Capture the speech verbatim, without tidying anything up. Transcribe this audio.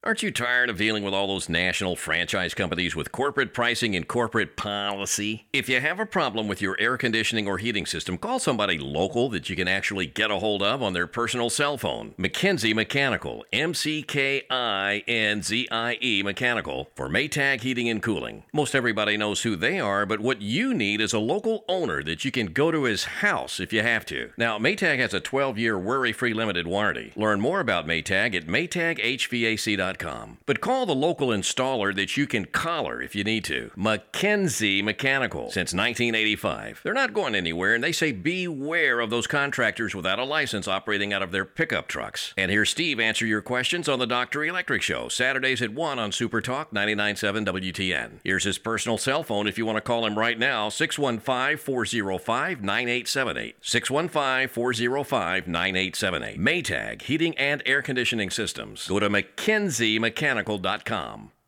Aren't you tired of dealing with all those national franchise companies with corporate pricing and corporate policy? If you have a problem with your air conditioning or heating system, call somebody local that you can actually get a hold of on their personal cell phone. McKenzie Mechanical, M C K I N Z I E Mechanical, for Maytag Heating and Cooling. Most everybody knows who they are, but what you need is a local owner that you can go to his house if you have to. Now, Maytag has a twelve-year worry-free limited warranty. Learn more about Maytag at maytag h v a c dot com. But call the local installer that you can collar if you need to. McKenzie Mechanical, since nineteen eighty-five. They're not going anywhere, and they say beware of those contractors without a license operating out of their pickup trucks. And here's Steve answer your questions on the Doctor Electric Show, Saturdays at one on Super Talk ninety-nine point seven W T N. Here's his personal cell phone if you want to call him right now, six one five, four oh five, nine eight seven eight. six one five, four oh five, nine eight seven eight. Maytag Heating and Air Conditioning Systems. Go to McKenzie Mechanical dot com.